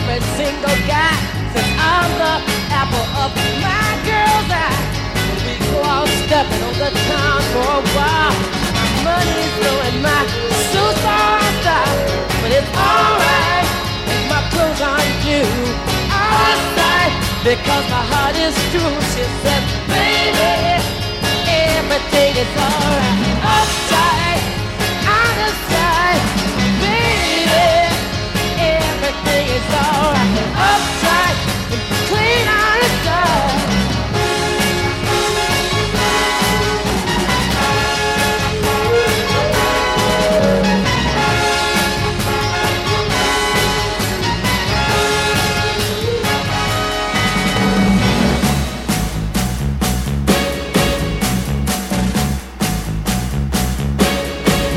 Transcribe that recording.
every single guy says I'm the apple of my girl's eye. We go out stepping on the town for a while. My money's low and my suits are on style, but it's alright if my clothes aren't new. Alright, because my heart is true. She said, baby, everything is alright. Upside